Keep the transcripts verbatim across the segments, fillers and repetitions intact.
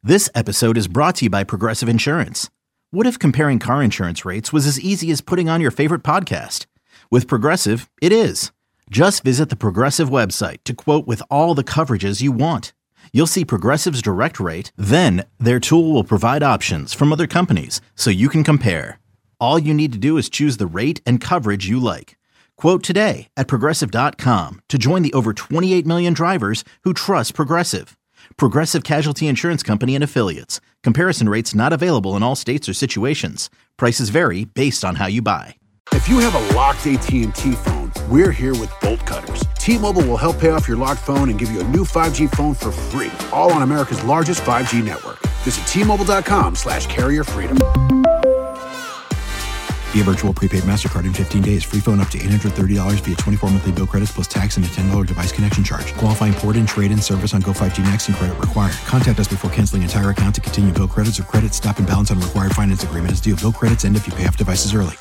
This episode is brought to you by Progressive Insurance. What if comparing car insurance rates was as easy as putting on your favorite podcast? With Progressive, it is. Just visit the Progressive website to quote with all the coverages you want. You'll see Progressive's direct rate, then their tool will provide options from other companies so you can compare. All you need to do is choose the rate and coverage you like. Quote today at progressive dot com to join the over twenty-eight million drivers who trust Progressive. Progressive Casualty Insurance Company and Affiliates. Comparison rates not available in all states or situations. Prices vary based on how you buy. If you have a locked A T and T phone, we're here with Bolt Cutters. T-Mobile will help pay off your locked phone and give you a new five G phone for free, all on America's largest five G network. Visit T Mobile dot com slash carrier freedom. Via virtual prepaid MasterCard in fifteen days. Free phone up to eight hundred thirty dollars via twenty-four monthly bill credits plus tax and a ten dollars device connection charge. Qualifying port and trade-in service on Go five G Next and credit required. Contact us before canceling entire account to continue bill credits or credit stop and balance on required finance agreement is due. Bill credits end if you pay off devices early.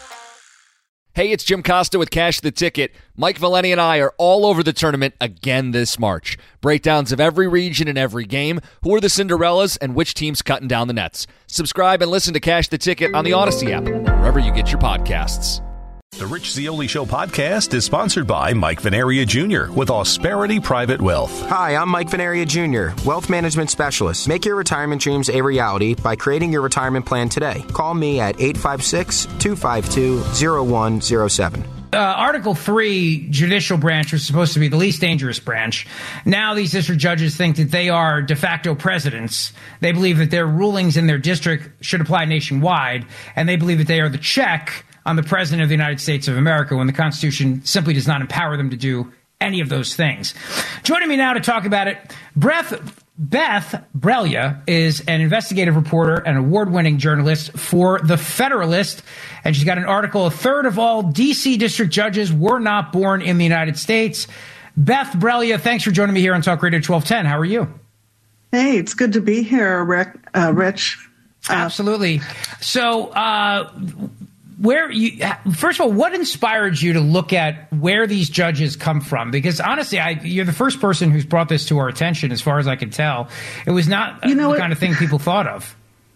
Hey, it's Jim Costa with Cash the Ticket. Mike Valeni and I are all over the tournament again this March. Breakdowns of every region and every game, who are the Cinderellas, and which team's cutting down the nets. Subscribe and listen to Cash the Ticket on the Odyssey app, wherever you get your podcasts. The Rich Zeoli Show podcast is sponsored by Mike Veneria Junior with Ausperity Private Wealth. Hi, I'm Mike Veneria Junior, Wealth Management Specialist. Make your retirement dreams a reality by creating your retirement plan today. Call me at eight five six, two five two, zero one zero seven. Uh, Article three judicial branch was supposed to be the least dangerous branch. Now these district judges think that they are de facto presidents. They believe that their rulings in their district should apply nationwide, and they believe that they are the check on the President of the United States of America when the Constitution simply does not empower them to do any of those things. Joining me now to talk about it, Beth, Beth Brelia is an investigative reporter and award-winning journalist for The Federalist, and she's got an article, A Third of All D C District Judges Were Not Born in the United States. Beth Brelia, thanks for joining me here on Talk Radio twelve ten. How are you? Hey, it's good to be here, Rick. Uh, Rich. Uh, Absolutely. So, uh, Where you first of all, what inspired you to look at where these judges come from? Because honestly, I, you're the first person who's brought this to our attention, as far as I can tell. It was not you know, the kind it, of thing people thought of.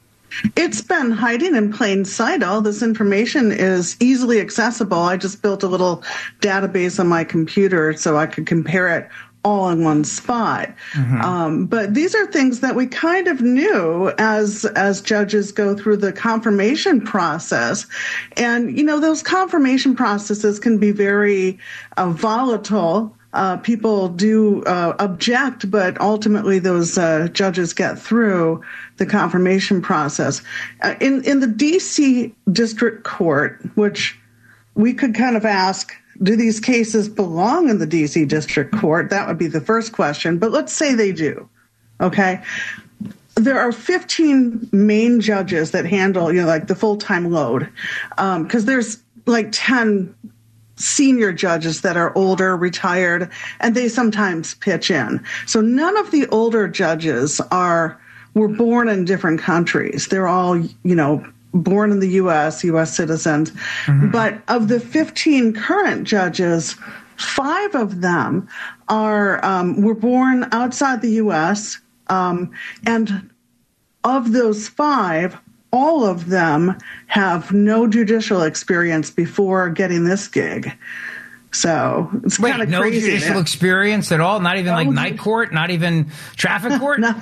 It's been hiding in plain sight. All this information is easily accessible. I just built a little database on my computer so I could compare it all in one spot. Mm-hmm. Um, but these are things that we kind of knew as as judges go through the confirmation process. And, you know, those confirmation processes can be very uh, volatile. Uh, people do uh, object, but ultimately those uh, judges get through the confirmation process. Uh, in, in the D C District Court, which we could kind of ask, do these cases belong in the D C District Court? That would be the first question. But let's say they do. Okay. There are fifteen main judges that handle, you know, like the full-time load. Um, because there's like ten senior judges that are older, retired, and they sometimes pitch in. So none of the older judges are were born in different countries. They're all, you know, born in the U S, U S citizens. Mm-hmm. But of the fifteen current judges, five of them are um, were born outside the U S, um, and of those five, all of them have no judicial experience before getting this gig. So it's kind of no crazy. No judicial experience at all? Not even no, like night court? Not even traffic court? No.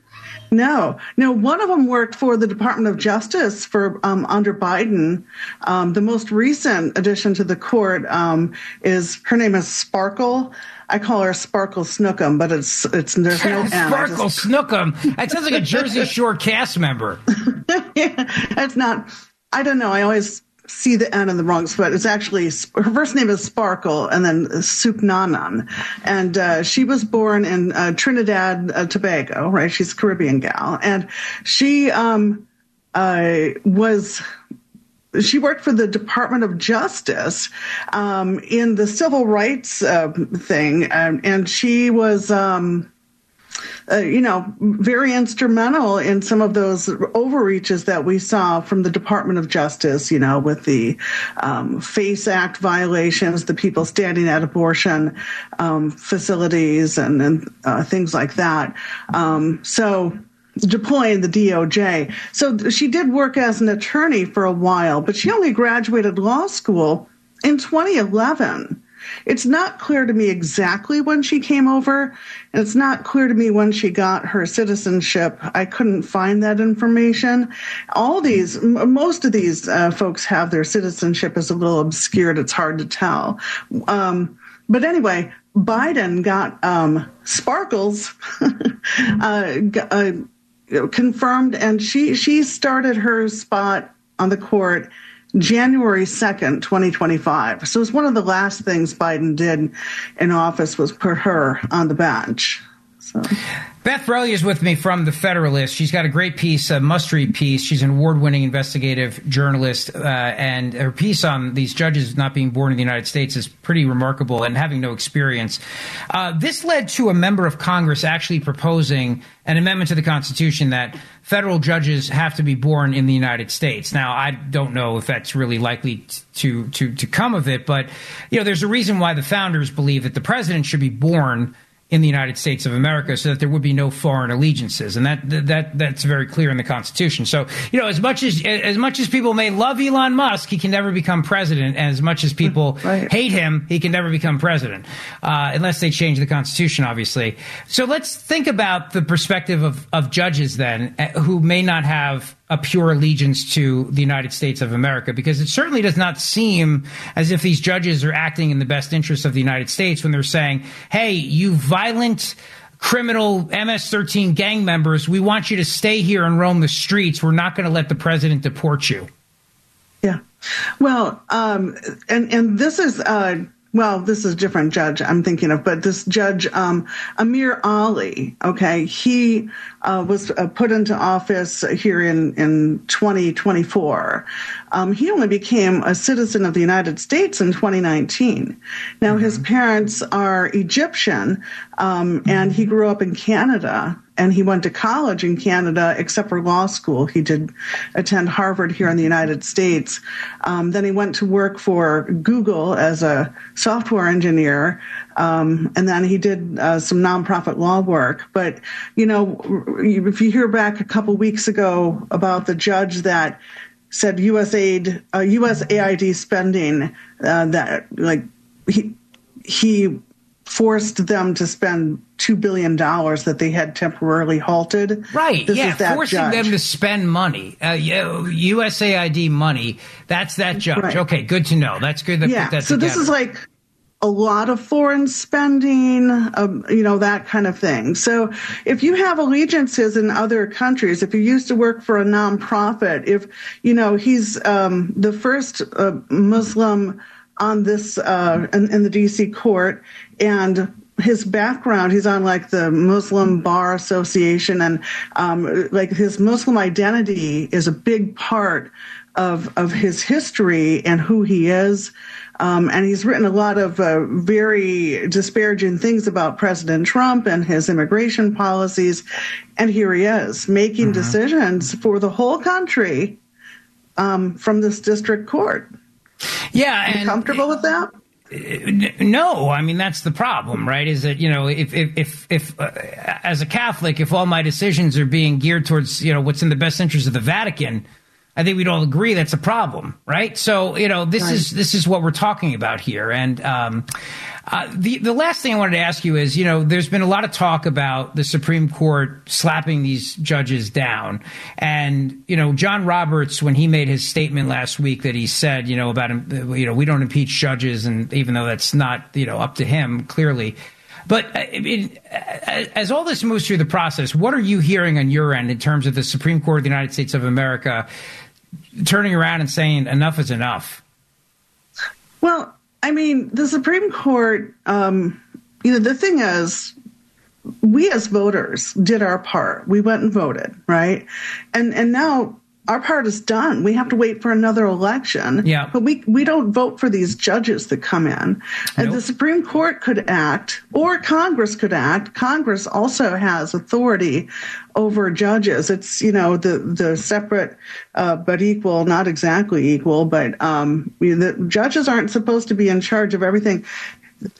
No, no. One of them worked for the Department of Justice for um, under Biden. Um, the most recent addition to the court um, is her name is Sparkle. I call her Sparkle Snookum, but it's it's there's no N. Sparkle just... Snookum. That sounds like a Jersey Shore cast member. Yeah, it's not. I don't know. I always see the N in the wrong spot. It's actually, her first name is Sparkle and then Suknanan. And uh, she was born in uh, Trinidad, uh, Tobago, right? She's a Caribbean gal. And she um, uh, was, she worked for the Department of Justice um, in the civil rights uh, thing. And, and she was, um, Uh, you know, very instrumental in some of those overreaches that we saw from the Department of Justice, you know, with the um, FACE Act violations, the people standing at abortion um, facilities and, and uh, things like that. Um, so deploying the D O J. So she did work as an attorney for a while, but she only graduated law school in twenty eleven. It's not clear to me exactly when she came over, and it's not clear to me when she got her citizenship. I couldn't find that information. All these, most of these uh, folks have their citizenship is a little obscured. It's hard to tell. Um, but anyway, Biden got um, Sparkles uh, uh, confirmed, and she she started her spot on the court January second, twenty twenty-five. So it was one of the last things Biden did in office was put her on the bench. So. Beth Brelli is with me from The Federalist. She's got a great piece, a must-read piece. She's an award-winning investigative journalist, uh, and her piece on these judges not being born in the United States is pretty remarkable and having no experience. Uh, this led to a member of Congress actually proposing an amendment to the Constitution that federal judges have to be born in the United States. Now, I don't know if that's really likely to to to come of it, but you know, there's a reason why the founders believe that the president should be born in the United States of America, so that there would be no foreign allegiances, and that that that's very clear in the Constitution. So, you know, as much as as much as people may love Elon Musk, he can never become president. And as much as people right. hate him, he can never become president, uh, unless they change the Constitution, obviously. So let's think about the perspective of of judges then, who may not have a pure allegiance to the United States of America, because it certainly does not seem as if these judges are acting in the best interest of the United States when they're saying, hey, you violent criminal M S thirteen gang members, we want you to stay here and roam the streets. We're not going to let the president deport you. Yeah. Well, um, and, and this is... Uh, Well, this is a different judge I'm thinking of, but this judge, um, Amir Ali, okay, he uh, was uh, put into office here in, in twenty twenty-four. Um, he only became a citizen of the United States in twenty nineteen. Now, mm-hmm. his parents are Egyptian, um, and he grew up in Canada. And he went to college in Canada, except for law school. He did attend Harvard here in the United States. Um, then he went to work for Google as a software engineer. Um, and then he did uh, some nonprofit law work. But, you know, if you hear back a couple weeks ago about the judge that said U S aid, uh, U S A I D spending, uh, that like he, he forced them to spend two billion dollars that they had temporarily halted. Right, this yeah, is that forcing judge. them to spend money, uh, U S A I D money, that's that judge. Right. Okay, good to know. That's good to yeah. put that so together. This is like a lot of foreign spending, um, you know, that kind of thing. So if you have allegiances in other countries, if you used to work for a nonprofit, if, you know, he's um, the first uh, Muslim on this uh, in, in the D C court, and his background, he's on like the Muslim Bar Association, and um, like his Muslim identity is a big part of of his history and who he is. Um, and he's written a lot of uh, very disparaging things about President Trump and his immigration policies. And here he is making mm-hmm. decisions for the whole country um, from this district court. Yeah. Are you comfortable with that? No, I mean, that's the problem, right? Is that, you know, if, if, if, if uh, as a Catholic, if all my decisions are being geared towards, you know, what's in the best interest of the Vatican, I think we'd all agree that's a problem, right? So, you know, this right. is this is what we're talking about here. And um, uh, the the last thing I wanted to ask you is, you know, there's been a lot of talk about the Supreme Court slapping these judges down. And, you know, John Roberts, when he made his statement last week that he said, you know, about, you know, we don't impeach judges, and even though that's not, you know, up to him, clearly. But I mean, as all this moves through the process, what are you hearing on your end in terms of the Supreme Court of the United States of America turning around and saying enough is enough? Well, I mean, the Supreme Court, um, you know, the thing is, we as voters did our part. We went and voted, right? And and now our part is done. We have to wait for another election. Yeah. But we, we don't vote for these judges that come in. And nope. the Supreme Court could act, or Congress could act. Congress also has authority over judges. It's, you know, the, the separate uh, but equal, not exactly equal, but um, the judges aren't supposed to be in charge of everything.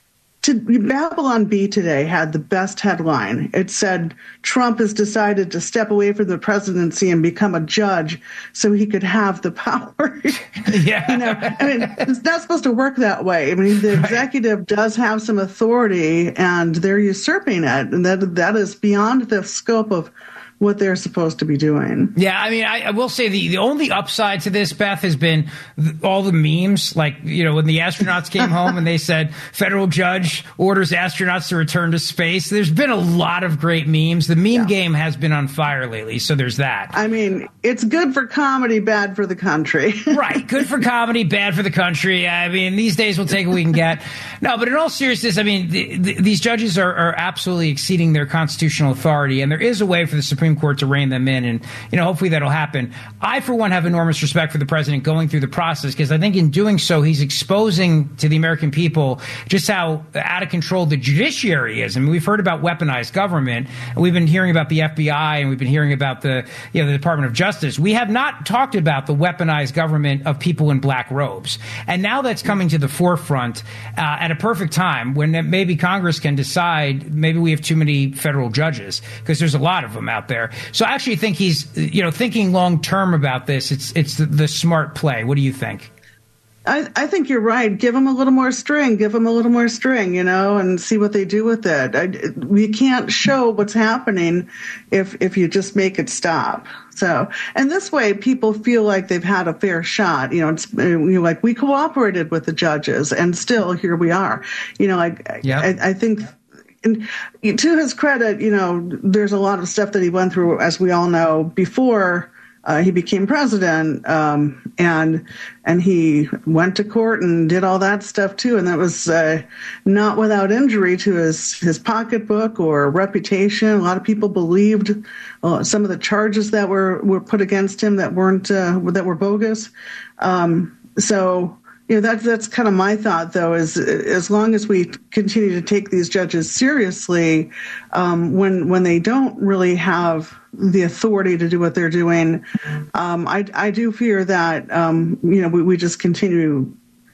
to, Babylon Bee today had the best headline. It said, Trump has decided to step away from the presidency and become a judge so he could have the power. Yeah. You know, I mean, it's not supposed to work that way. I mean, the executive right. does have some authority, and they're usurping it. And that that is beyond the scope of what they're supposed to be doing. Yeah, I mean, I, I will say the, the only upside to this, Beth, has been th- all the memes. Like, you know, when the astronauts came home and they said, federal judge orders astronauts to return to space. There's been a lot of great memes. The meme yeah. game has been on fire lately, so there's that. I mean, it's good for comedy, bad for the country. Right, good for comedy, bad for the country. I mean, these days we'll take what we can get. No, but in all seriousness, I mean, the, the, these judges are, are absolutely exceeding their constitutional authority, and there is a way for the Supreme Court to rein them in, and you know, hopefully that'll happen. I, for one, have enormous respect for the president going through the process, because I think in doing so, he's exposing to the American people just how out of control the judiciary is. I mean, we've heard about weaponized government, and we've been hearing about the F B I, and we've been hearing about the, you know, the Department of Justice. We have not talked about the weaponized government of people in black robes, and now that's coming to the forefront uh, at a perfect time when maybe Congress can decide maybe we have too many federal judges, because there's a lot of them out there. So I actually think he's, you know, thinking long term about this. It's it's the, the smart play. What do you think? I, I think you're right. Give them a little more string. Give them a little more string, you know, and see what they do with it. I, we can't show what's happening if if you just make it stop. So, and this way, people feel like they've had a fair shot. You know, it's you know, like we cooperated with the judges, and still here we are. You know, like yep. I, I think. And to his credit, you know, there's a lot of stuff that he went through, as we all know, before uh, he became president, um, and and he went to court and did all that stuff too, and that was uh, not without injury to his his pocketbook or reputation. A lot of people believed uh, some of the charges that were, were put against him that weren't uh, that were bogus. Um, so. You know, that's that's kind of my thought, though, is as long as we continue to take these judges seriously, um, when when they don't really have the authority to do what they're doing, um, I, I do fear that, um, you know, we, we just continue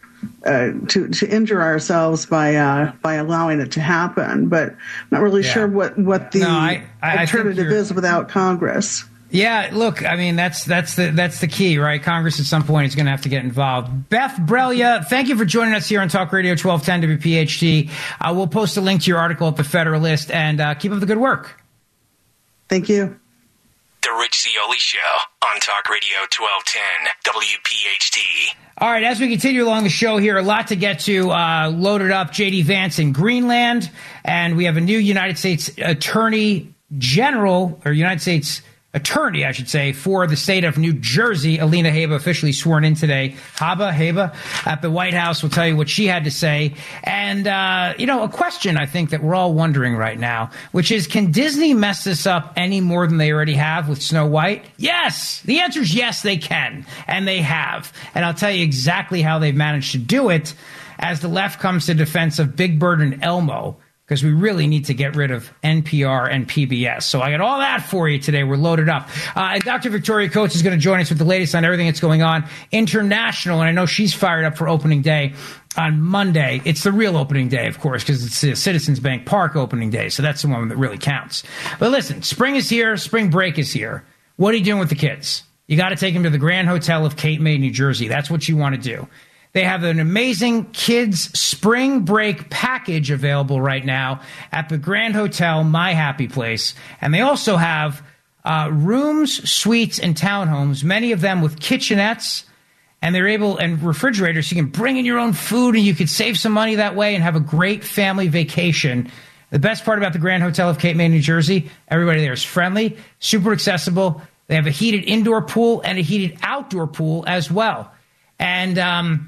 uh, to to injure ourselves by uh, by allowing it to happen. But I'm not really yeah. sure what, what the no, I, I, alternative I is without Congress. Yeah, look, I mean, that's that's the that's the key, right? Congress at some point is going to have to get involved. Beth Brelia, thank you for joining us here on Talk Radio twelve ten W P H T. Uh, we'll post a link to your article at The Federalist, and uh, keep up the good work. Thank you. The Rich Zeoli Show on Talk Radio twelve ten W P H T. All right, as we continue along the show here, a lot to get to. Uh, loaded up J D Vance in Greenland, and we have a new United States Attorney General, or United States Attorney, I should say, for the state of New Jersey. Alina Habba officially sworn in today. Habba, Habba, at the White House. Will tell you what she had to say. And, uh, you know, a question I think that we're all wondering right now, which is, can Disney mess this up any more than they already have with Snow White? Yes. The answer is yes, they can. And they have. And I'll tell you exactly how they've managed to do it as the left comes to defense of Big Bird and Elmo, because we really need to get rid of N P R and P B S. So I got all that for you today. We're loaded up. Uh, and Doctor Victoria Coates is going to join us with the latest on everything that's going on international. And I know she's fired up for opening day on Monday. It's the real opening day, of course, because it's the Citizens Bank Park opening day. So that's the one that really counts. But listen, spring is here. Spring break is here. What are you doing with the kids? You got to take them to the Grand Hotel of Cape May, New Jersey. That's what you want to do. They have an amazing kids spring break package available right now at the Grand Hotel, my happy place. And they also have uh, rooms, suites, and townhomes, many of them with kitchenettes, and they're able, and refrigerators, so you can bring in your own food and you could save some money that way and have a great family vacation. The best part about the Grand Hotel of Cape May, New Jersey, everybody there is friendly, super accessible. They have a heated indoor pool and a heated outdoor pool as well. And, um,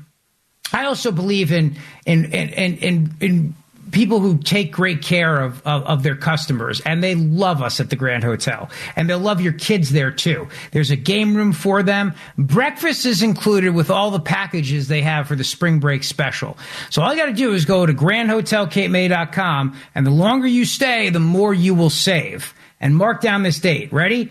I also believe in in in in, in people who take great care of, of, of their customers, and they love us at the Grand Hotel, and they'll love your kids there too. There's a game room for them. Breakfast is included with all the packages they have for the spring break special. So all you got to do is go to grand hotel cape may dot com, and the longer you stay, the more you will save. And mark down this date. Ready?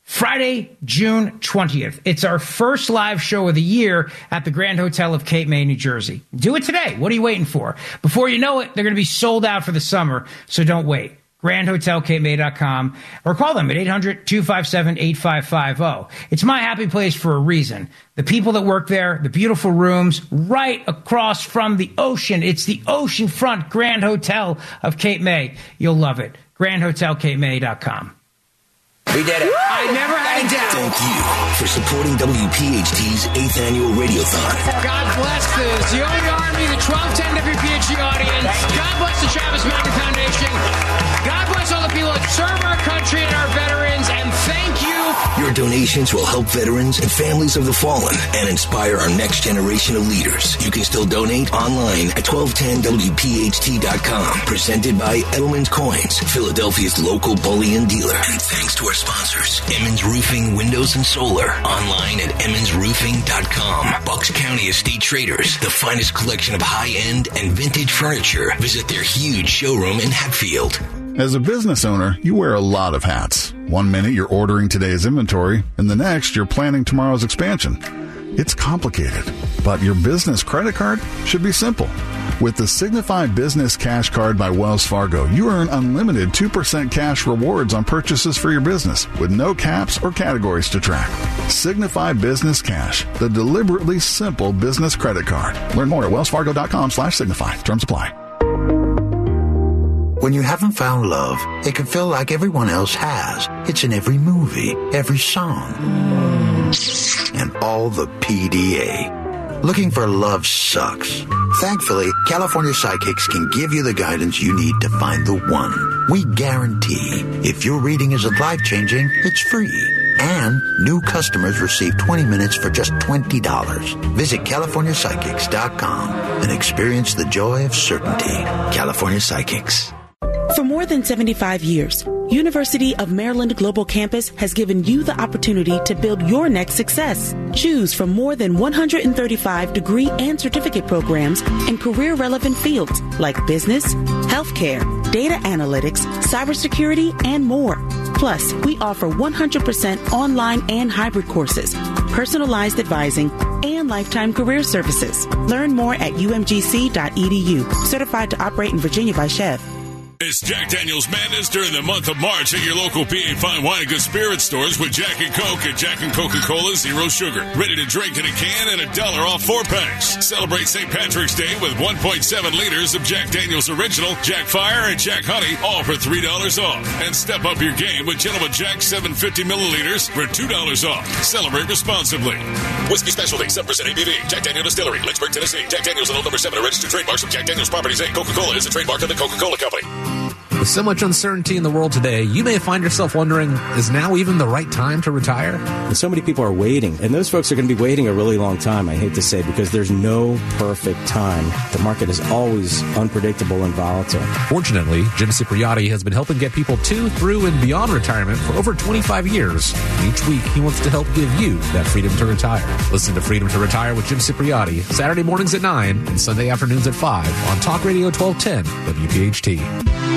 Friday, June twentieth. It's our first live show of the year at the Grand Hotel of Cape May, New Jersey. Do it today. What are you waiting for? Before you know it, they're going to be sold out for the summer, so don't wait. grand hotel cape may dot com or call them at eight hundred, two five seven, eight five five zero. It's my happy place for a reason. The people that work there, the beautiful rooms right across from the ocean. It's the oceanfront Grand Hotel of Cape May. You'll love it. grand hotel cape may dot com. We did it. I never had a doubt. Thank you for supporting W P H T's eighth Annual Radiothon. God bless the Zioli Army, the twelve ten W P H T audience. God bless the Travis Mountain Foundation. God bless all the people that serve our country and our veterans, and thank you. Your donations will help veterans and families of the fallen and inspire our next generation of leaders. You can still donate online at twelve ten W P H T dot com. Presented by Edelman's Coins, Philadelphia's local bullion dealer. And thanks to our sponsors, Emmons Roofing, Windows and Solar. Online at emmons roofing dot com. Bucks County Estate Traders, the finest collection of high-end and vintage furniture. Visit their huge showroom in Hatfield. As a business owner, you wear a lot of hats. One minute you're ordering today's inventory, and the next you're planning tomorrow's expansion. It's complicated, but your business credit card should be simple. With the Signify Business Cash Card by Wells Fargo, you earn unlimited two percent cash rewards on purchases for your business with no caps or categories to track. Signify Business Cash, the deliberately simple business credit card. Learn more at wellsfargo.com slash signify. Terms apply. When you haven't found love, it can feel like everyone else has. It's in every movie, every song, and all the P D A. Looking for love sucks. Thankfully, California Psychics can give you the guidance you need to find the one. We guarantee if your reading isn't life-changing, it's free. And new customers receive twenty minutes for just twenty dollars. Visit california psychics dot com and experience the joy of certainty. California Psychics. For more than seventy-five years, University of Maryland Global Campus has given you the opportunity to build your next success. Choose from more than one hundred thirty-five degree and certificate programs in career-relevant fields like business, healthcare, data analytics, cybersecurity, and more. Plus, we offer one hundred percent online and hybrid courses, personalized advising, and lifetime career services. Learn more at u m g c dot e d u. Certified to operate in Virginia by Chev. It's Jack Daniels Madness during the month of March at your local P A Fine Wine and Good Spirit stores with Jack and Coke and Jack and Coca-Cola Zero Sugar. Ready to drink in a can and a dollar off four packs. Celebrate Saint Patrick's Day with one point seven liters of Jack Daniels Original, Jack Fire, and Jack Honey, all for three dollars off. And step up your game with Gentleman Jack seven hundred fifty milliliters for two dollars off. Celebrate responsibly. Whiskey Specialty, seven percent A B V. Jack Daniels Distillery, Lynchburg, Tennessee. Jack Daniels and Old Number seven are registered trademarks of Jack Daniels Properties, Incorporated. Coca-Cola is a trademark of the Coca-Cola Company. With so much uncertainty in the world today, you may find yourself wondering, is now even the right time to retire? And so many people are waiting, and those folks are going to be waiting a really long time, I hate to say, because there's no perfect time. The market is always unpredictable and volatile. Fortunately, Jim Cipriotti has been helping get people to, through, and beyond retirement for over twenty-five years. And each week, he wants to help give you that freedom to retire. Listen to Freedom to Retire with Jim Cipriotti, Saturday mornings at nine and Sunday afternoons at five on Talk Radio twelve ten W P H T.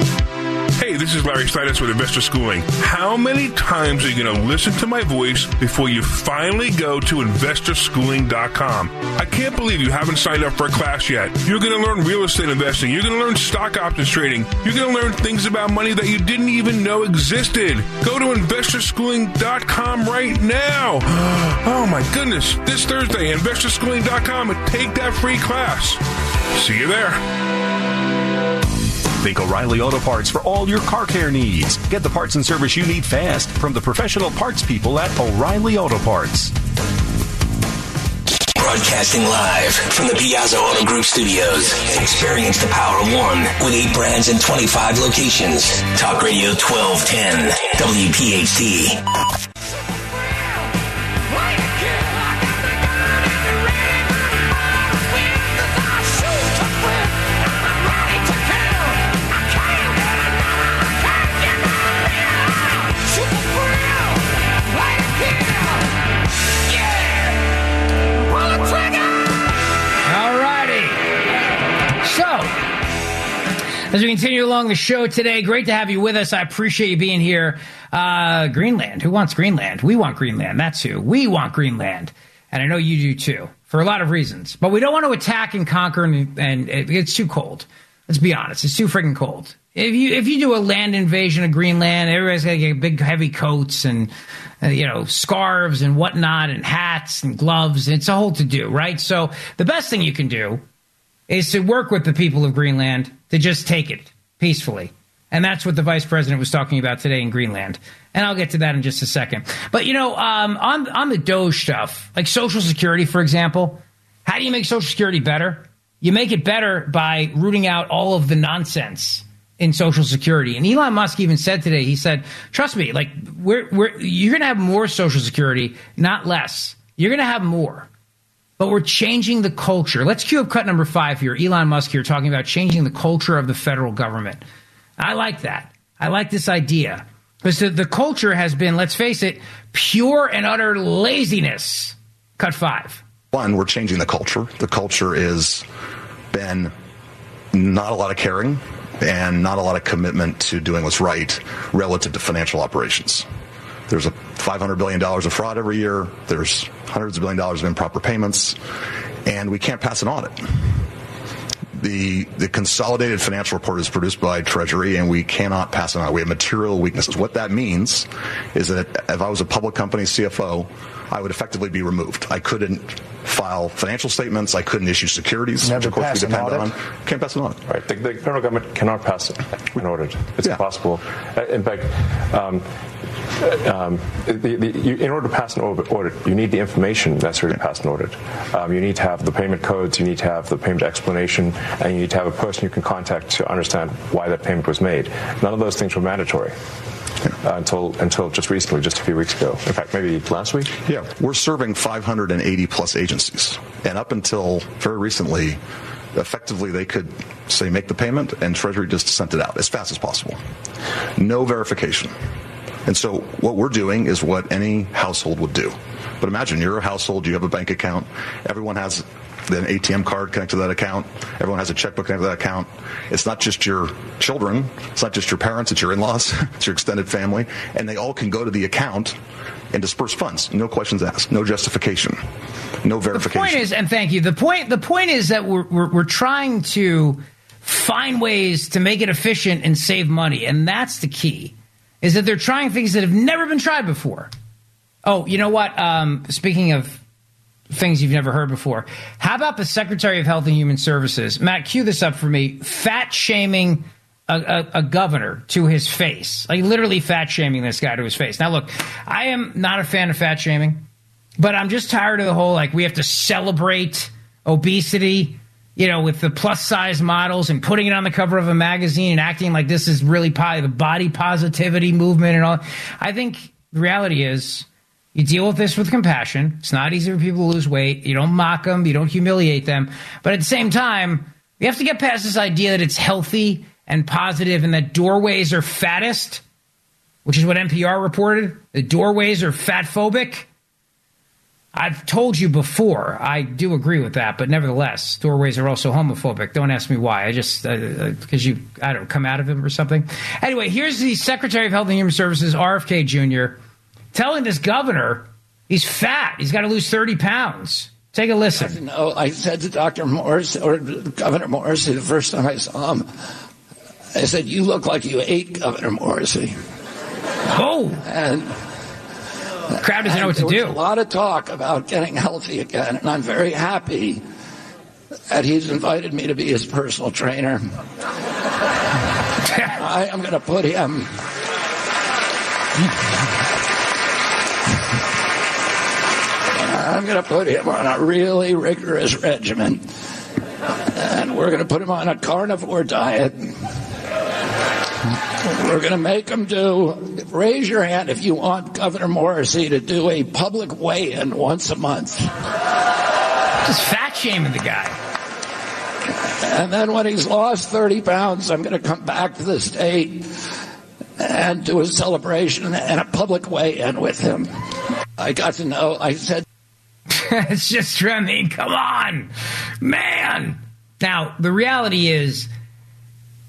Hey, this is Larry Steinitz with Investor Schooling. How many times are you going to listen to my voice before you finally go to investor schooling dot com? I can't believe you haven't signed up for a class yet. You're going to learn real estate investing. You're going to learn stock options trading. You're going to learn things about money that you didn't even know existed. Go to investor schooling dot com right now. Oh, my goodness. This Thursday, investor schooling dot com, and take that free class. See you there. Think O'Reilly Auto Parts for all your car care needs. Get the parts and service you need fast from the professional parts people at O'Reilly Auto Parts. Broadcasting live from the Piazza Auto Group studios. Experience the power of one with eight brands and twenty-five locations. Talk Radio twelve ten W P H T. As we continue along the show today, great to have you with us. I appreciate you being here. Uh, Greenland. Who wants Greenland? We want Greenland. That's who. We want Greenland. And I know you do too, for a lot of reasons. But we don't want to attack and conquer, and, and it, it's too cold. Let's be honest. It's too freaking cold. If you if you do a land invasion of Greenland, everybody's got to get big, heavy coats and, uh, you know, scarves and whatnot and hats and gloves. It's a whole to-do, right? So the best thing you can do is to work with the people of Greenland to just take it peacefully. And that's what the vice president was talking about today in Greenland. And I'll get to that in just a second. But, you know, um, on, on the Doge stuff, like Social Security, for example, how do you make Social Security better? You make it better by rooting out all of the nonsense in Social Security. And Elon Musk even said today, he said, trust me, like we're, we're, you're going to have more Social Security, not less. You're going to have more. But we're changing the culture. Let's cue up cut number five here. Elon Musk here talking about changing the culture of the federal government. I like that. I like this idea. Because the, the culture has been, let's face it, pure and utter laziness. Cut five. One, we're changing the culture. The culture is been not a lot of caring and not a lot of commitment to doing what's right relative to financial operations. There's a five hundred billion dollars of fraud every year. There's hundreds of billion dollars of improper payments, and we can't pass an audit. The the consolidated financial report is produced by Treasury, and we cannot pass an audit. We have material weaknesses. What that means is that if I was a public company C F O, I would effectively be removed. I couldn't file financial statements. I couldn't issue securities, which of course we depend on. Can't pass an audit. Right. The, the federal government cannot pass an audit. It's yeah. impossible. In fact, um, um, the, the, you, in order to pass an audit, you need the information necessary to pass an audit. Um, you need to have the payment codes. You need to have the payment explanation, and you need to have a person you can contact to understand why that payment was made. None of those things were mandatory. Uh, until until just recently, just a few weeks ago. In fact, maybe last week? Yeah. We're serving five hundred eighty plus agencies. And up until very recently, effectively they could say make the payment and Treasury just sent it out as fast as possible. No verification. And so what we're doing is what any household would do. But imagine you're a household, you have a bank account, everyone has an A T M card connected to that account. Everyone has a checkbook connected to that account. It's not just your children. It's not just your parents. It's your in-laws. It's your extended family. And they all can go to the account and disperse funds. No questions asked. No justification. No verification. The point is, and thank you, the point, the point is that we're, we're, we're trying to find ways to make it efficient and save money. And that's the key, is that they're trying things that have never been tried before. Oh, you know what? Um, speaking of things you've never heard before. How about the Secretary of Health and Human Services? Matt, cue this up for me. Fat shaming a, a, a governor to his face. Like literally fat shaming this guy to his face. Now, look, I am not a fan of fat shaming, but I'm just tired of the whole, like, we have to celebrate obesity, you know, with the plus size models and putting it on the cover of a magazine and acting like this is really probably the body positivity movement and all. I think the reality is, you deal with this with compassion. It's not easy for people to lose weight. You don't mock them. You don't humiliate them. But at the same time, we have to get past this idea that it's healthy and positive and that doorways are fattest, which is what N P R reported. The doorways are fat-phobic. I've told you before, I do agree with that. But nevertheless, doorways are also homophobic. Don't ask me why. I just, uh, because you, I don't know, come out of them or something. Anyway, here's the Secretary of Health and Human Services, R F K Junior, telling this governor he's fat. He's got to lose thirty pounds. Take a listen. No, I said to Doctor Morris, or Governor Morrissey, the first time I saw him, I said, you look like you ate Governor Morrissey. Oh. And the crowd doesn't know what to do. There was a lot of talk about getting healthy again, and I'm very happy that he's invited me to be his personal trainer. I am going to put him... I'm going to put him on a really rigorous regimen, and we're going to put him on a carnivore diet. We're going to make him do, raise your hand if you want Governor Morrissey to do a public weigh-in once a month. Just fat shaming the guy. And then when he's lost thirty pounds, I'm going to come back to the state and do a celebration and a public weigh-in with him. I got to know, I said... It's just, I mean, come on, man. Now, the reality is,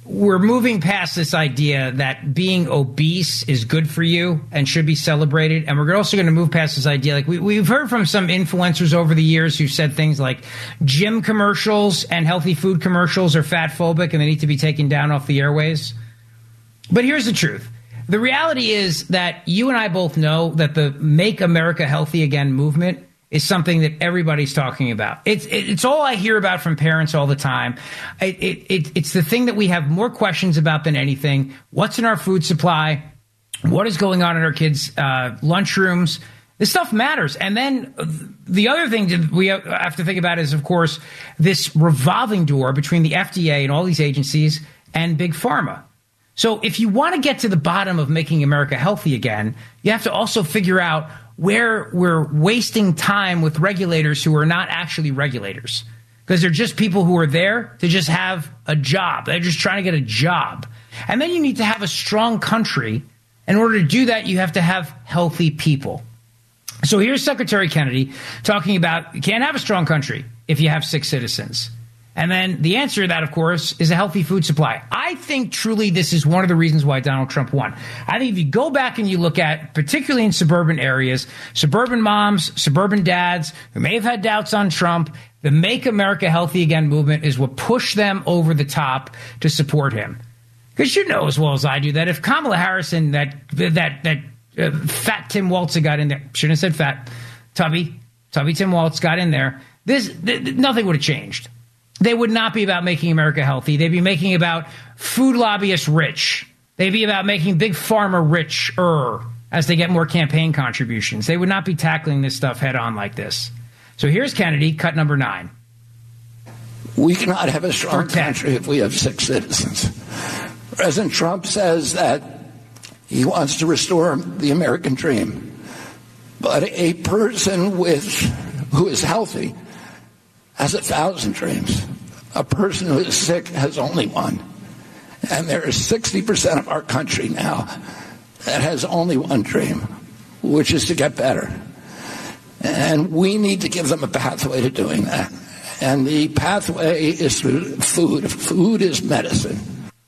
we're moving past this idea that being obese is good for you and should be celebrated. And we're also going to move past this idea. Like we, we've heard from some influencers over the years who said things like gym commercials and healthy food commercials are fat phobic and they need to be taken down off the airways. But here's the truth. The reality is that you and I both know that the Make America Healthy Again movement is something that everybody's talking about. It's it's all I hear about from parents all the time. It, it, it, it's the thing that we have more questions about than anything. What's in our food supply? What is going on in our kids' uh, lunchrooms? This stuff matters. And then the other thing that we have to think about is, of course, this revolving door between the F D A and all these agencies and Big Pharma. So if you want to get to the bottom of making America healthy again, you have to also figure out where we're wasting time with regulators who are not actually regulators, because they're just people who are there to just have a job. They're just trying to get a job. And then you need to have a strong country. In order to do that, you have to have healthy people. So here's Secretary Kennedy talking about you can't have a strong country if you have sick citizens. And then the answer to that, of course, is a healthy food supply. I think truly this is one of the reasons why Donald Trump won. I think if you go back and you look at, particularly in suburban areas, suburban moms, suburban dads who may have had doubts on Trump, the Make America Healthy Again movement is what pushed them over the top to support him. Because you know as well as I do that if Kamala Harris and that, that, that uh, fat Tim Walz got in there, shouldn't have said fat, Tubby, Tubby Tim Walz got in there, this th- nothing would have changed. They would not be about making America healthy. They'd be making about food lobbyists rich. They'd be about making Big Pharma richer as they get more campaign contributions. They would not be tackling this stuff head on like this. So here's Kennedy, cut number nine. We cannot have a strong country if we have sick citizens. President Trump says that he wants to restore the American dream. But a person with who is healthy has a thousand dreams. A person who is sick has only one. And there is sixty percent of our country now that has only one dream, which is to get better. And we need to give them a pathway to doing that. And the pathway is through food. Food is medicine.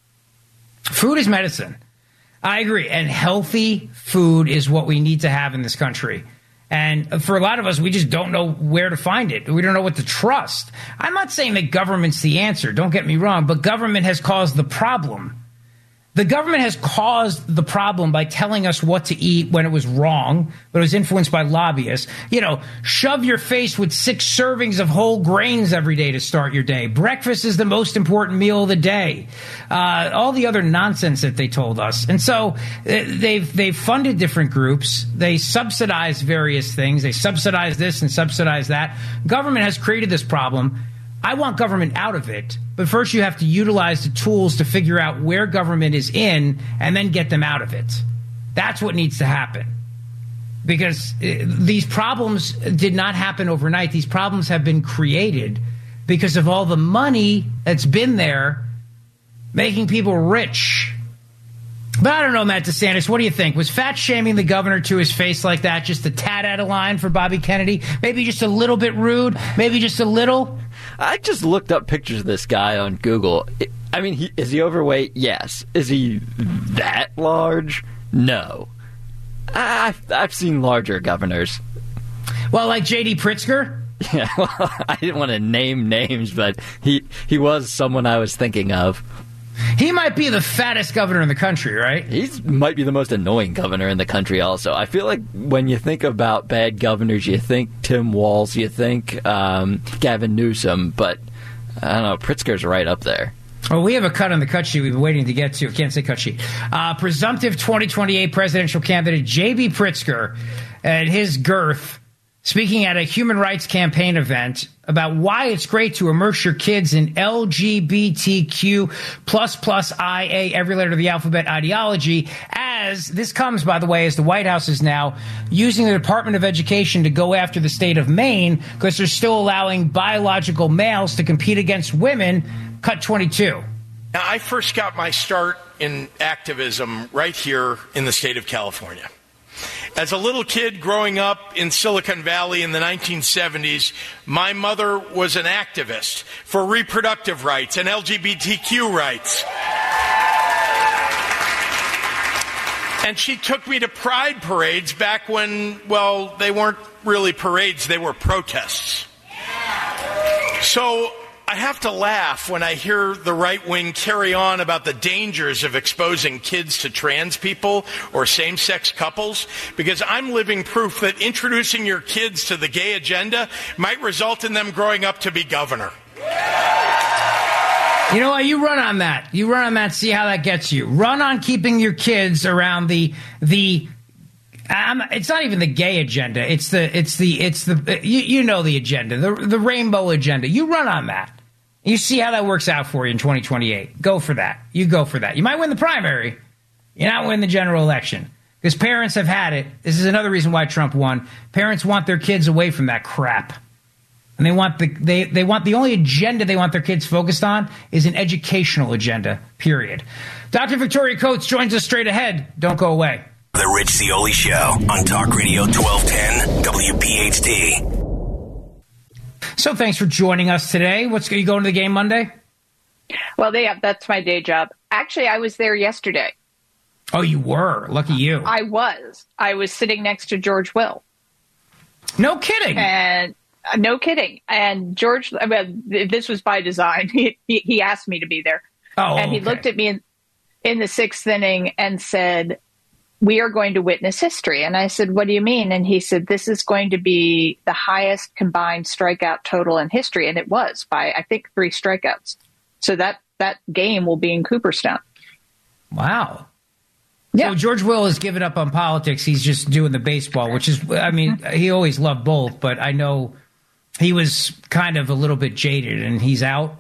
Food is medicine. I agree. And healthy food is what we need to have in this country. And for a lot of us, we just don't know where to find it. We don't know what to trust. I'm not saying that government's the answer. Don't get me wrong. But government has caused the problem. The government has caused the problem by telling us what to eat when it was wrong, but it was influenced by lobbyists. You know, shove your face with six servings of whole grains every day to start your day. Breakfast is the most important meal of the day. Uh, all the other nonsense that they told us. And so they've they've funded different groups. They subsidize various things. They subsidize this and subsidize that. Government has created this problem. I want government out of it, but first you have to utilize the tools to figure out where government is in and then get them out of it. That's what needs to happen. Because these problems did not happen overnight. These problems have been created because of all the money that's been there making people rich. But I don't know, Matt DeSantis, what do you think? Was fat shaming the governor to his face like that just a tad out of line for Bobby Kennedy? Maybe just a little bit rude? Maybe just a little? I just looked up pictures of this guy on Google. I mean, he, is he overweight? Yes. Is he that large? No. I've, I've seen larger governors. Well, like J D Pritzker? Yeah, well, I didn't want to name names, but he, he was someone I was thinking of. He might be the fattest governor in the country, right? He might be the most annoying governor in the country also. I feel like when you think about bad governors, you think Tim Walz, you think um, Gavin Newsom, but I don't know, Pritzker's right up there. Well, we have a cut on the cut sheet we've been waiting to get to. I can't say cut sheet. Uh, presumptive twenty twenty-eight presidential candidate J B Pritzker and his girth speaking at a human rights campaign event about why it's great to immerse your kids in L G B T Q plus plus I A, every letter of the alphabet ideology, as this comes, by the way, as the White House is now using the Department of Education to go after the state of Maine because they're still allowing biological males to compete against women. Cut twenty-two. Now, I first got my start in activism right here in the state of California. As a little kid growing up in Silicon Valley in the nineteen seventies, my mother was an activist for reproductive rights and L G B T Q rights. And she took me to pride parades back when, well, they weren't really parades, they were protests. So I have to laugh when I hear the right wing carry on about the dangers of exposing kids to trans people or same-sex couples, because I'm living proof that introducing your kids to the gay agenda might result in them growing up to be governor. You know what? You run on that. You run on that. See how that gets you. Run on keeping your kids around the the. Um, it's not even the gay agenda. It's the it's the it's the you, you know the agenda, the the rainbow agenda. You run on that. You see how that works out for you in twenty twenty-eight. Go for that. You go for that. You might win the primary. You not win the general election, because parents have had it. This is another reason why Trump won. Parents want their kids away from that crap. And they want the they, they want the only agenda they want their kids focused on is an educational agenda, period. Doctor Victoria Coates joins us straight ahead. Don't go away. The Rich Cioli Show on Talk Radio twelve ten W P H T. So thanks for joining us today. What's are you going to the game Monday? Well, they have, that's my day job. Actually, I was there yesterday. Oh, you were? Lucky you. I was. I was sitting next to George Will. No kidding. And uh, no kidding. And George, I mean, this was by design. He, he, he asked me to be there. Oh, and he okay. looked at me in, in the sixth inning and said, "We are going to witness history." And I said, "What do you mean?" And he said, "This is going to be the highest combined strikeout total in history." And it was by, I think, three strikeouts. So that, that game will be in Cooperstown. Wow. Yeah. So George Will has given up on politics. He's just doing the baseball, which is, I mean, he always loved both, but I know he was kind of a little bit jaded and he's out.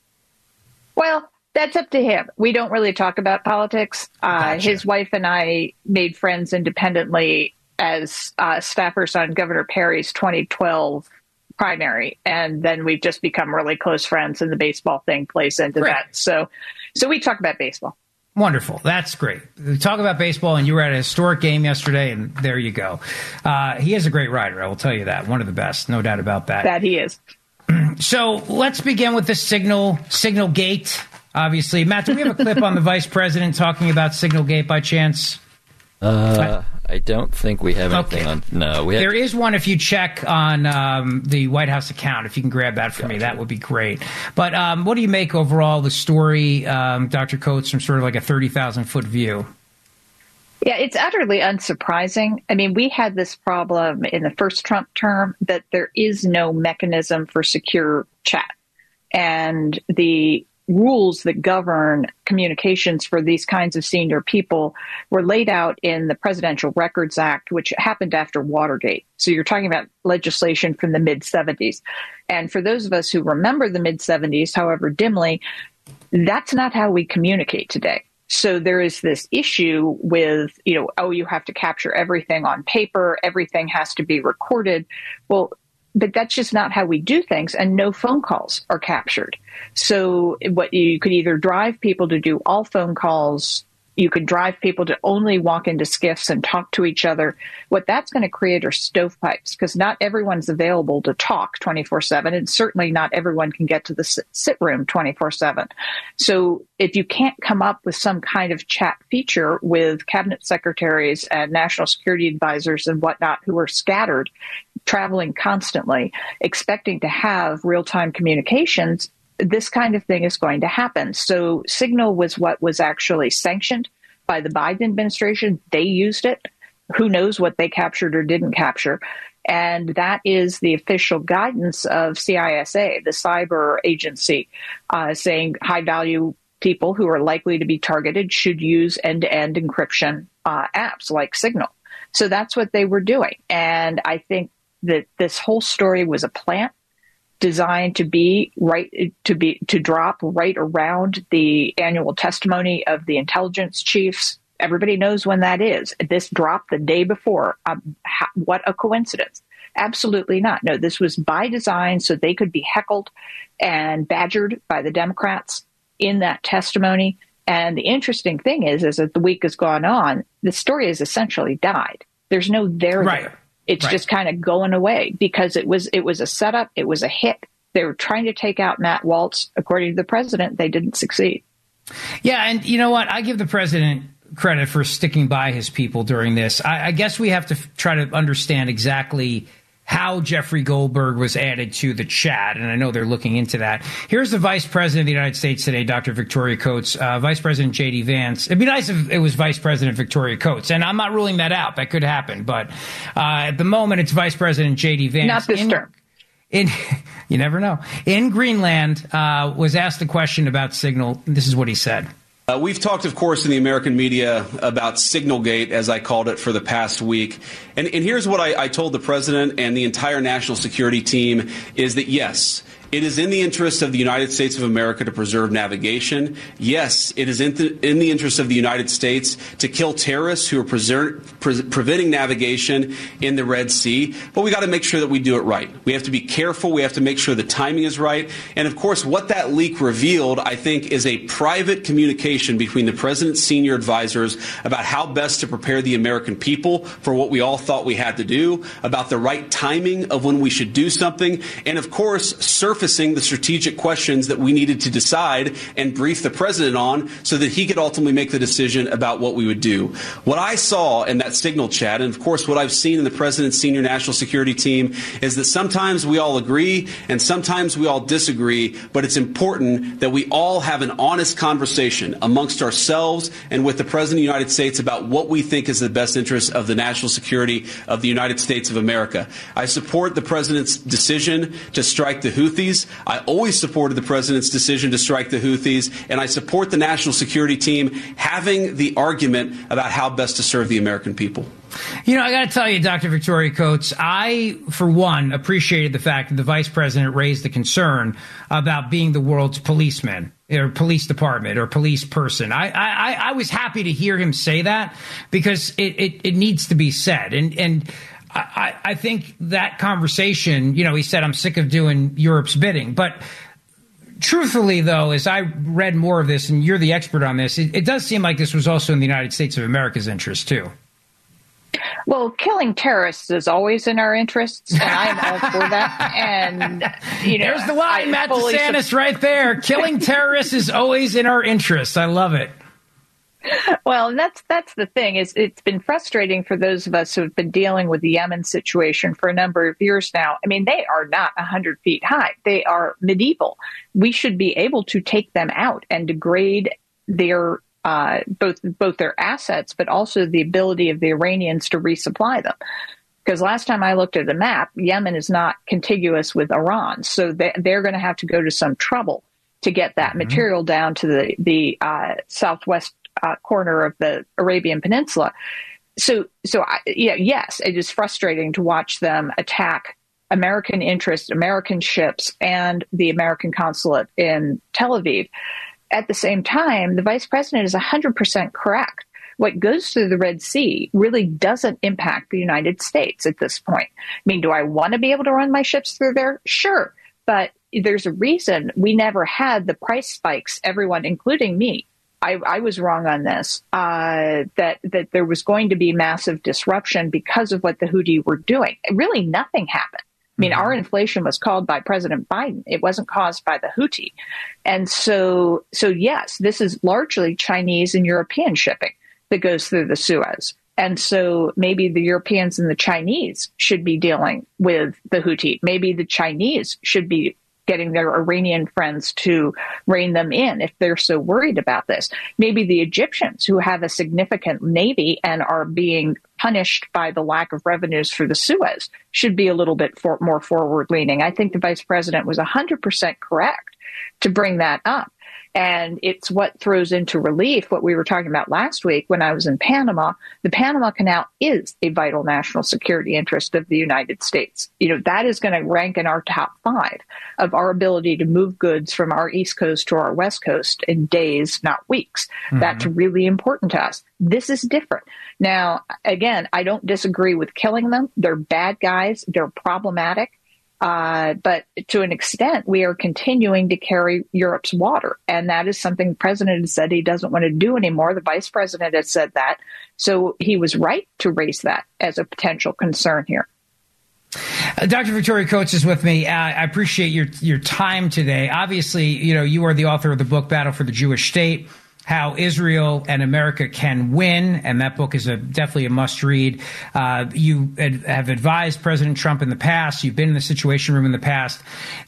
Well, that's up to him. We don't really talk about politics. Uh, gotcha. His wife and I made friends independently as uh, staffers on Governor Perry's twenty twelve primary. And then we've just become really close friends, and the baseball thing plays into Great. that. So, so we talk about baseball. Wonderful. That's great. We talk about baseball, and you were at a historic game yesterday, and there you go. Uh, he is a great writer, I will tell you that. One of the best, no doubt about that. That he is. So let's begin with the Signal, Signal Gate. Obviously, Matt, do we have a clip on the vice president talking about Signal Gate by chance? Uh, I don't think we have anything Okay. on. No, we have, There is one if you check on um, the White House account. If you can grab that for me, that would be great. But um, what do you make overall the story, um, Doctor Coates, from sort of like a thirty thousand foot view? Yeah, it's utterly unsurprising. I mean, we had this problem in the first Trump term that there is no mechanism for secure chat. And the rules that govern communications for these kinds of senior people were laid out in the Presidential Records Act, which happened after Watergate. So you're talking about legislation from the mid seventies. And for those of us who remember the mid seventies, however dimly, that's not how we communicate today. So there is this issue with, you know, oh, you have to capture everything on paper. Everything has to be recorded. Well, but that's just not how we do things, and no phone calls are captured. So what you could either drive people to do all phone calls, you could drive people to only walk into SCIFs and talk to each other. What that's going to create are stovepipes, because not everyone's available to talk twenty-four seven, and certainly not everyone can get to the sit room twenty-four seven. So if you can't come up with some kind of chat feature with cabinet secretaries and national security advisors and whatnot who are scattered, traveling constantly, expecting to have real-time communications, this kind of thing is going to happen. So Signal was what was actually sanctioned by the Biden administration. They used it. Who knows what they captured or didn't capture. And that is the official guidance of C I S A, the cyber agency, uh, saying high-value people who are likely to be targeted should use end-to-end encryption uh, apps like Signal. So that's what they were doing. And I think that this whole story was a plant designed to be right to be to drop right around the annual testimony of the intelligence chiefs. Everybody knows when that is. This dropped the day before. Um, how, what a coincidence. Absolutely not. No, this was by design so they could be heckled and badgered by the Democrats in that testimony. And the interesting thing is, is that the week has gone on, the story has essentially died. There's no there Right. there. It's Right. just kind of going away because it was it was a setup. It was a hit. They were trying to take out Matt Waltz. According to the president, they didn't succeed. Yeah, and you know what? I give the president credit for sticking by his people during this. I, I guess we have to f- try to understand exactly how Jeffrey Goldberg was added to the chat, and I know they're looking into that. Here's the Vice President of the United States today, Doctor Victoria Coates, uh, Vice President J D Vance. It'd be nice if it was Vice President Victoria Coates, and I'm not ruling that out. That could happen, but uh, at the moment, it's Vice President J D Vance. Not this in, term. In, you never know. In Greenland, uh, was asked a question about Signal. This is what he said. Uh, we've talked, of course, in the American media about Signalgate, as I called it, for the past week. And, and here's what I, I told the president and the entire national security team is that, yes, it is in the interest of the United States of America to preserve navigation. Yes, it is in, th- in the interest of the United States to kill terrorists who are preser- pre- preventing navigation in the Red Sea. But we got to make sure that we do it right. We have to be careful. We have to make sure the timing is right. And, of course, what that leak revealed, I think, is a private communication between the president's senior advisors about how best to prepare the American people for what we all thought we had to do, about the right timing of when we should do something, and, of course, surface the strategic questions that we needed to decide and brief the president on so that he could ultimately make the decision about what we would do. What I saw in that Signal chat, and of course what I've seen in the president's senior national security team, is that sometimes we all agree and sometimes we all disagree, but it's important that we all have an honest conversation amongst ourselves and with the president of the United States about what we think is the best interest of the national security of the United States of America. I support the president's decision to strike the Houthis. I always supported the president's decision to strike the Houthis, and I support the national security team having the argument about how best to serve the American people. You know, I got to tell you, Doctor Victoria Coates, I, for one, appreciated the fact that the vice president raised the concern about being the world's policeman or police department or police person. I, I, I was happy to hear him say that because it, it, it needs to be said. And, and, I, I think that conversation, you know, he said, I'm sick of doing Europe's bidding. But truthfully, though, as I read more of this, and you're the expert on this, it, it does seem like this was also in the United States of America's interest, too. Well, killing terrorists is always in our interests, and I'm all for that. And, you know, there's the line, I Matt fully DeSantis, su- right there. Killing terrorists is always in our interests. I love it. Well, and that's that's the thing is it's been frustrating for those of us who have been dealing with the Yemen situation for a number of years now. I mean, they are not one hundred feet high. They are medieval. We should be able to take them out and degrade their uh, both both their assets, but also the ability of the Iranians to resupply them. Because last time I looked at the map, Yemen is not contiguous with Iran, so they, they're going to have to go to some trouble to get that mm-hmm. material down to the the uh, southwest Uh, corner of the Arabian Peninsula. So, so I, yeah, yes, it is frustrating to watch them attack American interests, American ships, and the American consulate in Tel Aviv. At the same time, the vice president is one hundred percent correct. What goes through the Red Sea really doesn't impact the United States at this point. I mean, do I want to be able to run my ships through there? Sure. But there's a reason we never had the price spikes, everyone, including me, I, I was wrong on this, uh, that, that there was going to be massive disruption because of what the Houthi were doing. Really, nothing happened. I mean, mm-hmm. our inflation was caused by President Biden. It wasn't caused by the Houthi. And so, so yes, this is largely Chinese and European shipping that goes through the Suez. And so maybe the Europeans and the Chinese should be dealing with the Houthi. Maybe the Chinese should be getting their Iranian friends to rein them in if they're so worried about this. Maybe the Egyptians, who have a significant navy and are being punished by the lack of revenues for the Suez, should be a little bit for, more forward-leaning. I think the vice president was one hundred percent correct to bring that up. And it's what throws into relief what we were talking about last week when I was in Panama. The Panama Canal is a vital national security interest of the United States. You know, that is going to rank in our top five of our ability to move goods from our East Coast to our West Coast in days, not weeks. Mm-hmm. That's really important to us. This is different. Now, again, I don't disagree with killing them. They're bad guys. They're problematic. Uh, but to an extent, we are continuing to carry Europe's water. And that is something the president has said he doesn't want to do anymore. The vice president has said that. So he was right to raise that as a potential concern here. Uh, Doctor Victoria Coates is with me. Uh, I appreciate your your time today. Obviously, you know, you are the author of the book Battle for the Jewish State. How Israel and America Can Win, and that book is a, definitely a must-read. Uh, you ad- have advised President Trump in the past. You've been in the Situation Room in the past.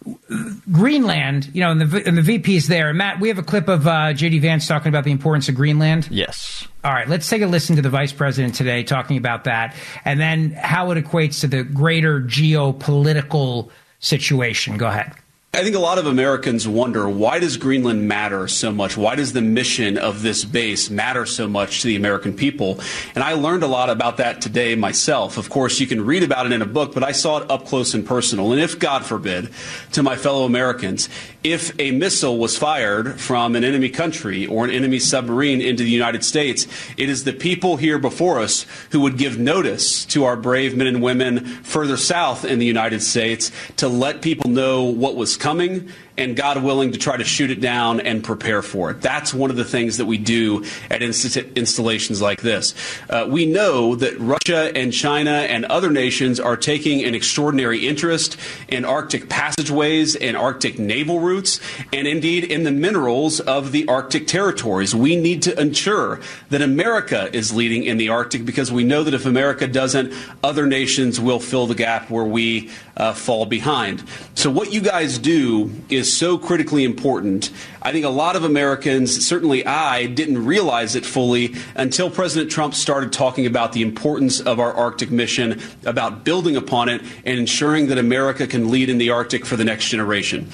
Greenland, you know, and the, and the V P's there. Matt, we have a clip of uh, J D Vance talking about the importance of Greenland. Yes. All right, let's take a listen to the Vice President today talking about that, and then how it equates to the greater geopolitical situation. Go ahead. I think a lot of Americans wonder, why does Greenland matter so much? Why does the mission of this base matter so much to the American people? And I learned a lot about that today myself. Of course, you can read about it in a book, but I saw it up close and personal. And if, God forbid, to my fellow Americans, if a missile was fired from an enemy country or an enemy submarine into the United States, it is the people here before us who would give notice to our brave men and women further south in the United States to let people know what was coming and, God willing, to try to shoot it down and prepare for it. That's one of the things that we do at inst- installations like this. Uh, we know that Russia and China and other nations are taking an extraordinary interest in Arctic passageways and Arctic naval routes, and indeed in the minerals of the Arctic territories. We need to ensure that America is leading in the Arctic, because we know that if America doesn't, other nations will fill the gap where we uh, fall behind. So what you guys do is so critically important. I think a lot of Americans, certainly I, didn't realize it fully until President Trump started talking about the importance of our Arctic mission, about building upon it and ensuring that America can lead in the Arctic for the next generation.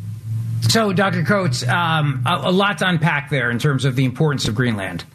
So, Doctor Coates, um, a, a lot to unpack there in terms of the importance of Greenland.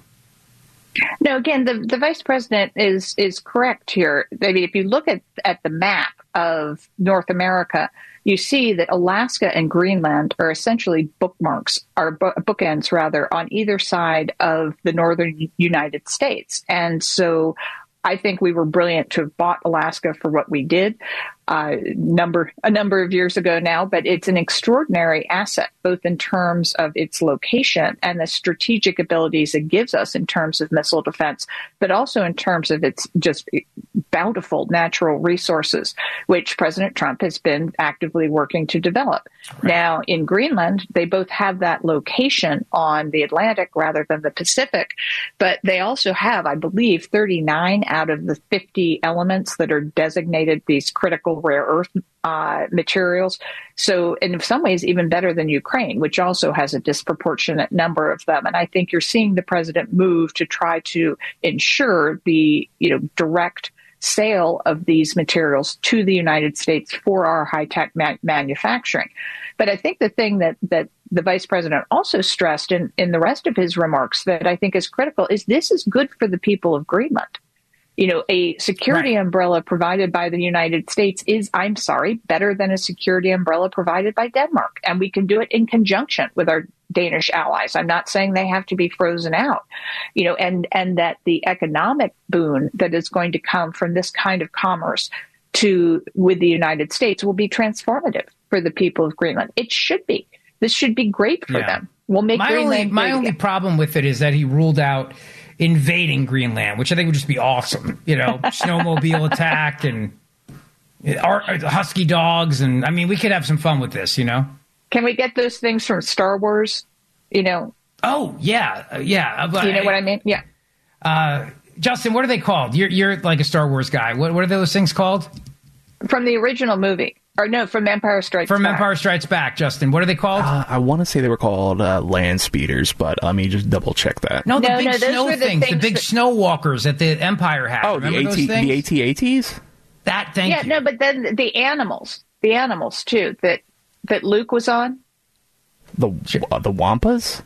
No, again, the, the vice president is is correct here. I mean, if you look at, at the map of North America, you see that Alaska and Greenland are essentially bookmarks, or bo- bookends, rather, on either side of the northern United States. And so I think we were brilliant to have bought Alaska for what we did uh, number a number of years ago now, but it's an extraordinary asset, both in terms of its location and the strategic abilities it gives us in terms of missile defense, but also in terms of its just bountiful natural resources, which President Trump has been actively working to develop. Right. Now, in Greenland, they both have that location on the Atlantic rather than the Pacific, but they also have, I believe, thirty-nine out of the fifty elements that are designated these critical rare earth uh, materials. So in some ways, even better than Ukraine, which also has a disproportionate number of them. And I think you're seeing the president move to try to ensure the, you know, direct sale of these materials to the United States for our high-tech ma- manufacturing. But I think the thing that, that the vice president also stressed in, in the rest of his remarks that I think is critical is this is good for the people of Greenland. You know, a security right. umbrella provided by the United States is, I'm sorry, better than a security umbrella provided by Denmark. And we can do it in conjunction with our Danish allies. I'm not saying they have to be frozen out, you know, and, and that the economic boon that is going to come from this kind of commerce to with the United States will be transformative for the people of Greenland. It should be. This should be great for yeah. them. We'll make my Greenland only, my only problem with it is that he ruled out invading Greenland, which I think would just be awesome. You know, snowmobile attack and our, husky dogs. And I mean, we could have some fun with this, you know? Can we get those things from Star Wars? You know? Oh, yeah. Yeah. But you know I, what I mean? Yeah. Uh, Justin, what are they called? You're, you're like a Star Wars guy. What, what are those things called? From the original movie. Or no, from Empire Strikes from Back. From Empire Strikes Back, Justin. What are they called? Uh, I want to say they were called uh, land speeders, but let me just double check that. No, the no, big no, snow the things, things the big that... snow walkers that the Empire had. Oh, Remember the, AT, those things? the A T A Ts? That, thank yeah, you. no, but then the animals, the animals, too, that, that Luke was on. The uh, the Wampas?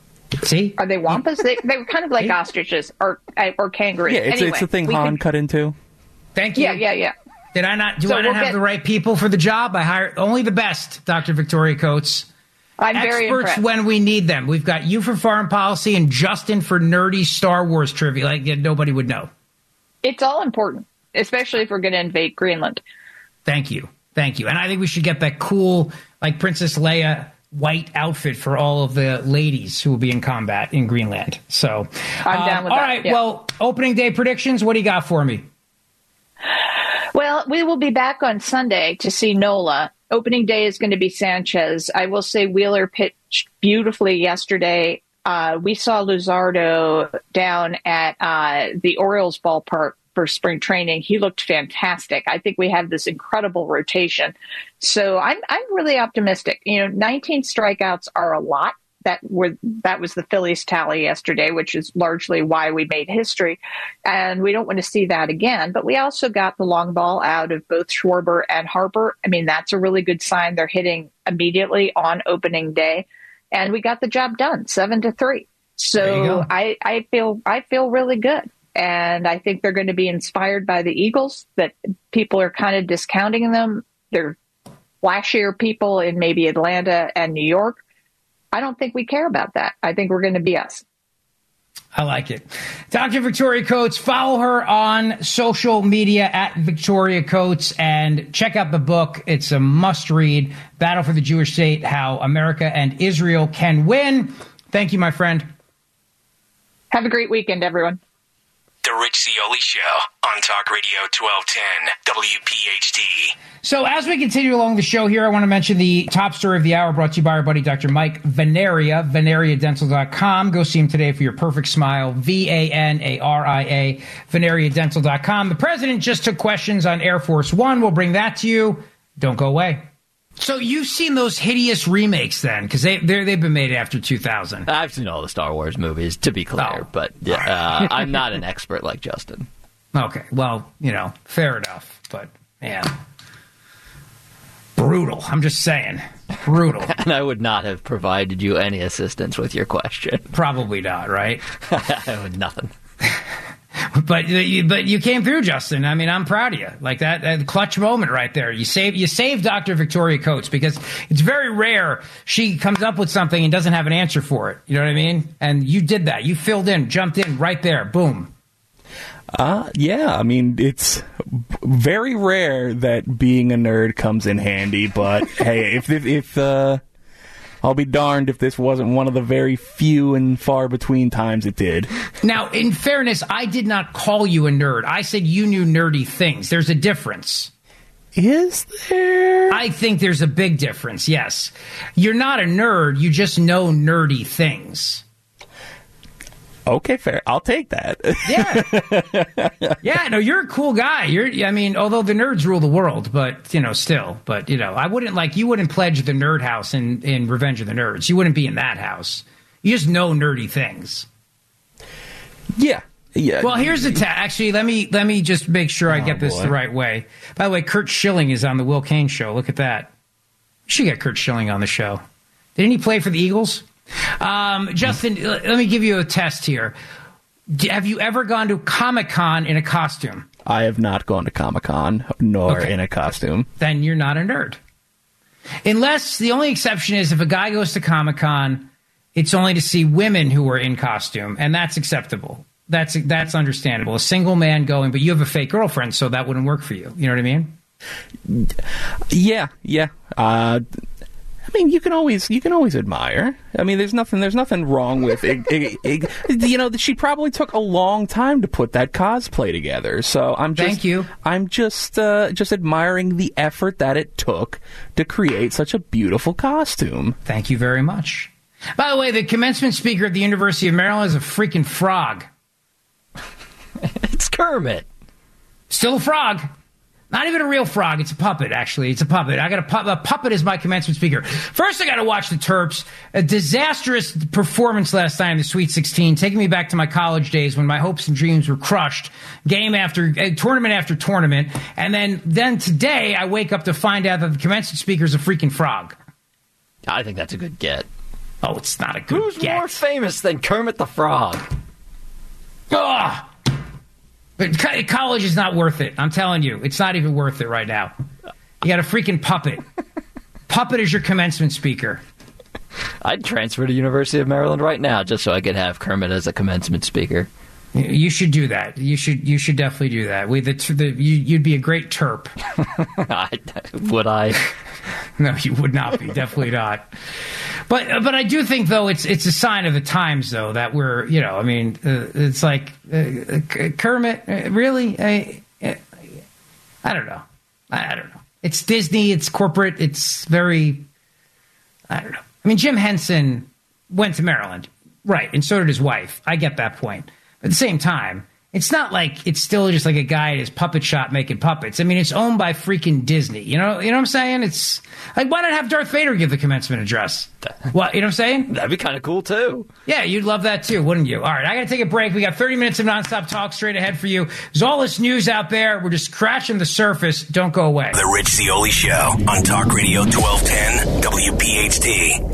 See? Are they Wampas? they, they were kind of like ostriches or or kangaroos. Yeah, it's, anyway, it's the thing Han can... cut into. Thank you. Yeah, yeah, yeah. Did I not? Do so I not we'll have get, the right people for the job? I hire only the best, Doctor Victoria Coates. I'm Experts very impressed. when we need them. We've got you for foreign policy and Justin for nerdy Star Wars trivia, like nobody would know. It's all important, especially if we're going to invade Greenland. Thank you, thank you. And I think we should get that cool, like Princess Leia, white outfit for all of the ladies who will be in combat in Greenland. So I'm down um, with all that. All right. Yeah. Well, opening day predictions. What do you got for me? Well, we will be back on Sunday to see Nola. Opening day is going to be Sanchez. I will say Wheeler pitched beautifully yesterday. Uh, we saw Luzardo down at uh, the Orioles ballpark for spring training. He looked fantastic. I think we have this incredible rotation. So I'm I'm really optimistic. You know, nineteen strikeouts are a lot. That were that was the Phillies tally yesterday, which is largely why we made history. And we don't want to see that again. But we also got the long ball out of both Schwarber and Harper. I mean, that's a really good sign. They're hitting immediately on opening day. And we got the job done, seven to three. So I, I feel I feel really good. And I think they're going to be inspired by the Eagles, that people are kind of discounting them. They're flashier people in maybe Atlanta and New York. I don't think we care about that. I think we're going to be us. I like it. Doctor Victoria Coates, follow her on social media at Victoria Coates and check out the book. It's a must read. Battle for the Jewish State, How America and Israel Can Win. Thank you, my friend. Have a great weekend, everyone. The Rich Zeoli Show on Talk Radio twelve ten W P H T. So as we continue along the show here, I want to mention the top story of the hour brought to you by our buddy Doctor Mike Veneria, veneria dental dot com. Go see him today for your perfect smile, V A N A R I A, veneria dental dot com. The president just took questions on Air Force One. We'll bring that to you. Don't go away. So you've seen those hideous remakes then, because they, they've been made after two thousand. I've seen all the Star Wars movies, to be clear, oh. but yeah, uh, I'm not an expert like Justin. Okay, well, you know, fair enough, but man, brutal. I'm just saying, brutal. And I would not have provided you any assistance with your question. Probably not, right? Nothing. But but you came through, Justin. I mean, I'm proud of you. Like that, that clutch moment right there. You saved you saved Doctor Victoria Coates, because it's very rare she comes up with something and doesn't have an answer for it. You know what I mean? And you did that. You filled in, jumped in right there. Boom. Uh, yeah, I mean, it's very rare that being a nerd comes in handy, but hey, if, if, if, uh, I'll be darned if this wasn't one of the very few and far between times it did. Now, in fairness, I did not call you a nerd. I said you knew nerdy things. There's a difference. Is there? I think there's a big difference, yes. You're not a nerd. You just know nerdy things. Okay, fair. I'll take that. Yeah. Yeah, no, you're a cool guy. You're, I mean, although the nerds rule the world, but, you know, still. But, you know, I wouldn't, like, you wouldn't pledge the nerd house in, in Revenge of the Nerds. You wouldn't be in that house. You just know nerdy things. Yeah. Yeah. Well, here's the ta- actually, let me let me just make sure I oh, get this boy. the right way. By the way, Kurt Schilling is on the Will Kane show. Look at that. We should get Kurt Schilling on the show. Didn't he play for the Eagles? Um, Justin, mm. let me give you a test here. Have you ever gone to Comic-Con in a costume? I have not gone to Comic-Con, nor okay. in a costume. Then you're not a nerd. Unless the only exception is if a guy goes to Comic-Con, it's only to see women who are in costume, and that's acceptable. That's that's understandable. A single man going, but you have a fake girlfriend, so that wouldn't work for you. You know what I mean? Yeah, yeah. Uh, I mean, you can always you can always admire. I mean, there's nothing there's nothing wrong with it. it, it, it you know, she probably took a long time to put that cosplay together. So I'm just Thank you. I'm just uh, just admiring the effort that it took to create such a beautiful costume. Thank you very much. By the way, the commencement speaker at the University of Maryland is a freaking frog. It's Kermit. Still a frog. Not even a real frog. It's a puppet, actually. It's a puppet. I got a, pu- a puppet as my commencement speaker. First, I got to watch the Terps. A disastrous performance last night in the Sweet sixteen, taking me back to my college days when my hopes and dreams were crushed. Game after uh, tournament after tournament. And then, then today, I wake up to find out that the commencement speaker is a freaking frog. I think that's a good get. Oh, it's not a good Who's get. more famous than Kermit the Frog? Ugh! But co- college is not worth it. I'm telling you. It's not even worth it right now. You got a freaking puppet. Puppet is your commencement speaker. I'd transfer to University of Maryland right now just so I could have Kermit as a commencement speaker. You should do that. You should You should definitely do that. We, the, the, you, you'd be a great Terp. I, would I? No, you would not be. Definitely not. But but I do think, though, it's it's a sign of the times, though, that we're, you know, I mean, uh, it's like, uh, Kermit, uh, really? I, uh, I don't know. I, I don't know. It's Disney. It's corporate. It's very, I don't know. I mean, Jim Henson went to Maryland. Right, and so did his wife. I get that point. But at the same time, it's not like it's still just like a guy at his puppet shop making puppets. I mean, it's owned by freaking Disney. You know, you know what I'm saying? It's like, why not have Darth Vader give the commencement address? What, you know what I'm saying? That'd be kind of cool, too. Yeah, you'd love that, too, wouldn't you? All right, I got to take a break. We got thirty minutes of nonstop talk straight ahead for you. There's all this news out there. We're just scratching the surface. Don't go away. The Rich Zeoli Show on Talk Radio twelve ten W P H T.